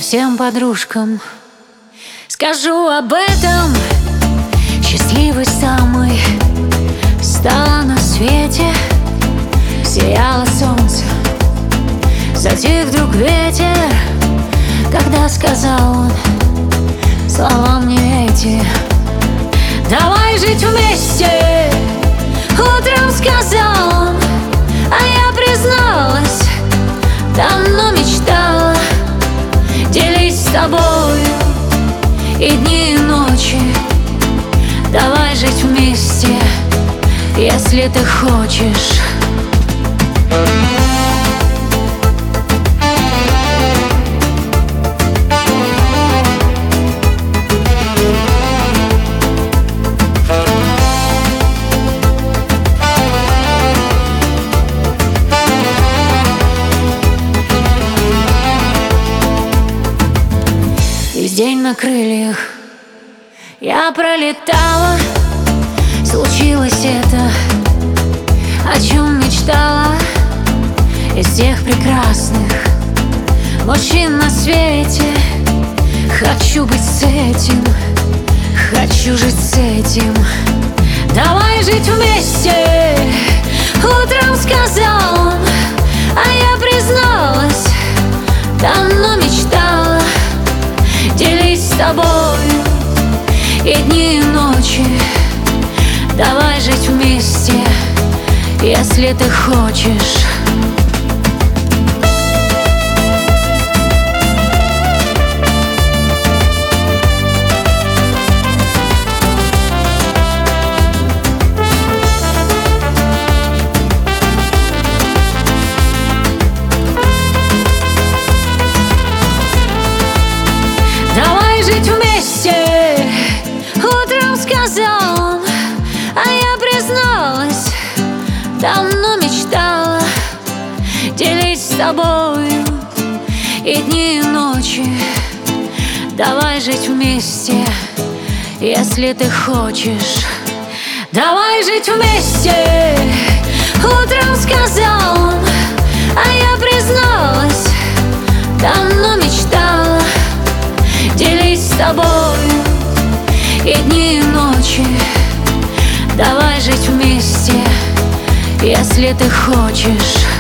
всем подружкам скажу об этом. Счастливой самой стала на свете. Сияло солнце, затих вдруг ветер, когда сказал он слова мне эти: давай жить вместе. Утром сказал он, а я призналась, давно мечтала делить с тобою и дни, и ночи. Давай жить вместе, если ты хочешь. Весь день на крыльях я пролетала. Случилось это, о чем мечтала. Из всех прекрасных мужчин на свете хочу быть с этим, хочу жить с этим. Давай жить вместе. Утром сказал он, а я призналась, давно мечтала делить с тобою и дни, и ночи. Давай жить вместе, если ты хочешь. Давай жить вместе. Утром сказал он, а я призналась, давно мечтала делить с тобою и дни, и ночи. Давай жить вместе, если ты хочешь. Давай жить вместе. Утром сказал он, а я призналась, давно мечтала делить с тобою и дни, и ночи. Давай жить вместе, если ты хочешь.